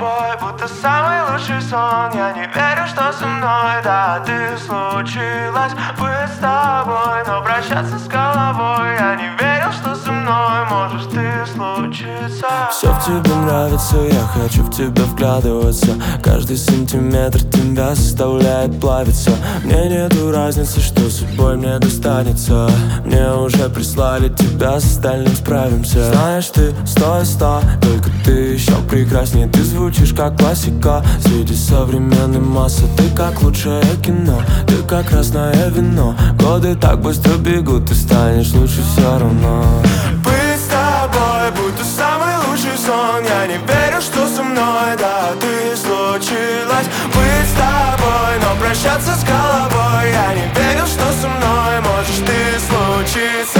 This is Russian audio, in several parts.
тобой будто самый лучший сон. Я не верю, что со мной, да, ты случилось быть с тобой, но прощаться с головой. Я не верил, что со мной можешь ты случиться. Все в тебе нравится, я хочу в тебя вглядываться. Каждый сантиметр тебя заставляет плавиться. Мне нету разницы, что судьбой мне достанется. Мне уже прислали тебя, с остальным справимся. Знаешь, ты 100 из 100, только ты еще прекраснее. Ты звучишь как классика среди современной массы. Ты как лучшее кино, ты как красное вино. Годы так быстро бегут, ты станешь лучше все равно. Быть с тобой будто самый лучший сон. Я не верю, что со мной, да, ты случилось быть с тобой, но прощаться с головой. Я не верил, что со мной можешь ты случиться.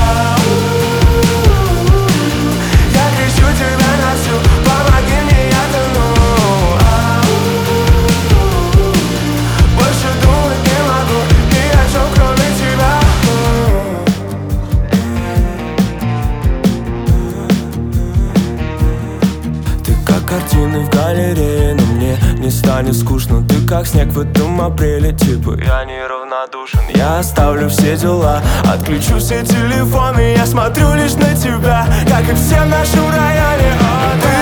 Я кричу тебя на всю, помоги мне, я тону. Больше думать не могу ни о чем, кроме тебя. Ты как картины в галерее, но мне не станет скучно. Ты как снег в этом апреле, типа я неравнодушен. Я оставлю все дела, отключу все телефоны. Я смотрю лишь на тебя, как и все в нашем районе. Ты